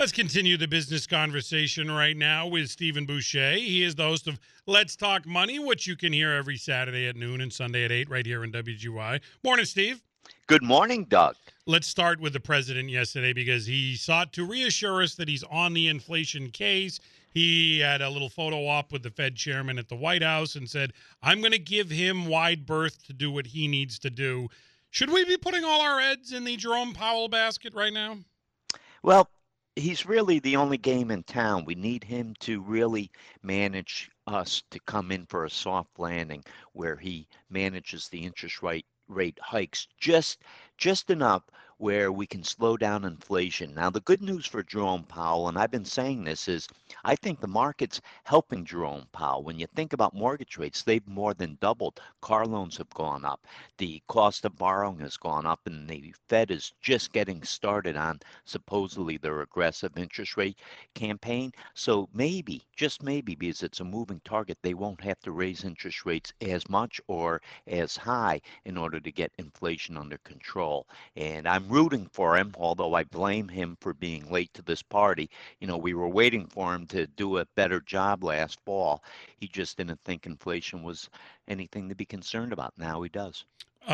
Let's continue the business conversation right now with Stephen Boucher. He is the host of Let's Talk Money, which you can hear every Saturday at noon and Sunday at 8 right here in WGY. Morning, Steve. Good morning, Doug. Let's start with the president yesterday because he sought to reassure us that he's on the inflation case. He had a little photo op with the Fed chairman at the White House and said, I'm going to give him wide berth to do what he needs to do. Should we be putting all our eggs in the Jerome Powell basket right now? Well, he's really the only game in town. We need him to really manage us to come in for a soft landing where he manages the interest rate hikes just enough where we can slow down inflation. Now, the good news for Jerome Powell, and I've been saying this, is I think the market's helping Jerome Powell. When you think about mortgage rates, they've more than doubled. Car loans have gone up. The cost of borrowing has gone up, and the Fed is just getting started on supposedly their aggressive interest rate campaign. So maybe, just maybe, because it's a moving target, they won't have to raise interest rates as much or as high in order to get inflation under control. And I'm rooting for him, although I blame him for being late to this party. You know, we were waiting for him to do a better job last fall. He just didn't think inflation was anything to be concerned about. Now he does.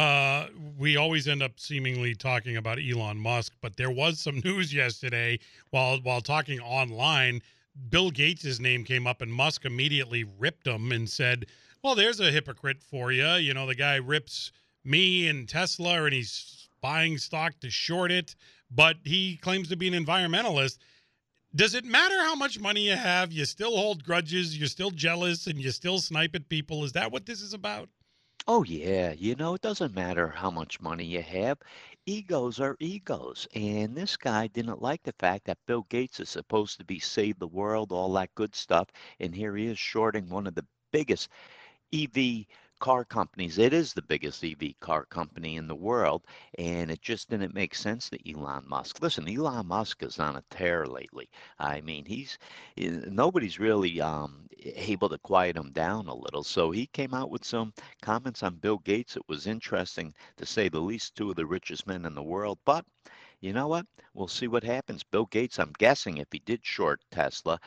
We always end up seemingly talking about Elon Musk, but there was some news yesterday while talking online. Bill Gates' name came up, and Musk immediately ripped him and said, well, there's a hypocrite for you. You know, the guy rips me and Tesla, and he's buying stock to short it, but he claims to be an environmentalist. Does it matter how much money you have? You still hold grudges, you're still jealous, and you still snipe at people. Is that what this is about? Oh, yeah. It doesn't matter how much money you have. Egos are egos. And this guy didn't like the fact that Bill Gates is supposed to be save the world, all that good stuff. And here he is shorting one of the biggest EV car companies. It is the biggest EV car company in the world, and it just didn't make sense to Elon Musk. Listen, Elon Musk is on a tear lately. I mean, nobody's really able to quiet him down a little. So he came out with some comments on Bill Gates. It was interesting to say the least, two of the richest men in the world. But you know what? We'll see what happens. Bill Gates, I'm guessing if he did short Tesla,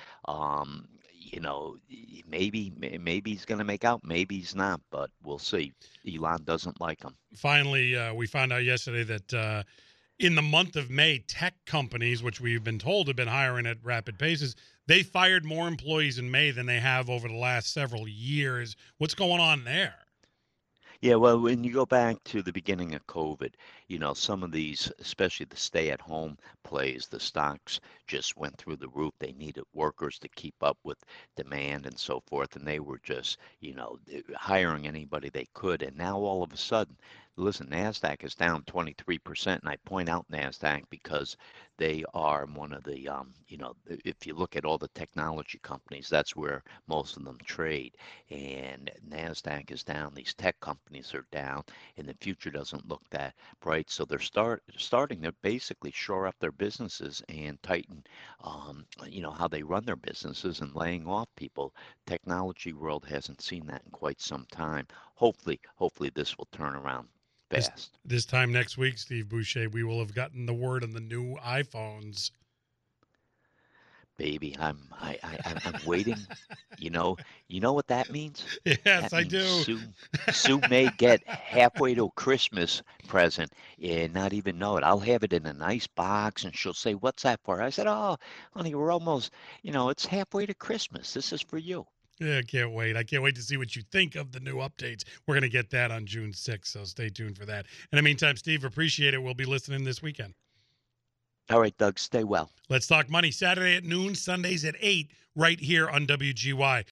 maybe he's going to make out, maybe he's not, but we'll see. Elon doesn't like him. Finally, we found out yesterday that in the month of May, tech companies, which we've been told have been hiring at rapid paces, they fired more employees in May than they have over the last several years. What's going on there? Yeah, well, when you go back to the beginning of COVID, some of these, especially the stay-at-home plays, the stocks just went through the roof. They needed workers to keep up with demand and so forth, and they were just, hiring anybody they could. And now all of a sudden, listen, Nasdaq is down 23%, and I point out Nasdaq because they are one of the, if you look at all the technology companies, that's where most of them trade. And Nasdaq is down. These tech companies are down, and the future doesn't look that bright. So they're starting to basically shore up their businesses and tighten, how they run their businesses and laying off people. Technology world hasn't seen that in quite some time. Hopefully this will turn around This fast. this time next week, Steve Boucher, we will have gotten the word on the new iPhones. Baby, I'm waiting. You know what that means? Yes, That I means do. Sue may get halfway to a Christmas present and not even know it. I'll have it in a nice box, and she'll say, "What's that for?" I said, "Oh, honey, we're almost, it's halfway to Christmas. This is for you." Yeah, I can't wait. I can't wait to see what you think of the new updates. We're going to get that on June 6th, so stay tuned for that. In the meantime, Steve, appreciate it. We'll be listening this weekend. All right, Doug, stay well. Let's Talk Money, Saturday at noon, Sundays at 8, right here on WGY.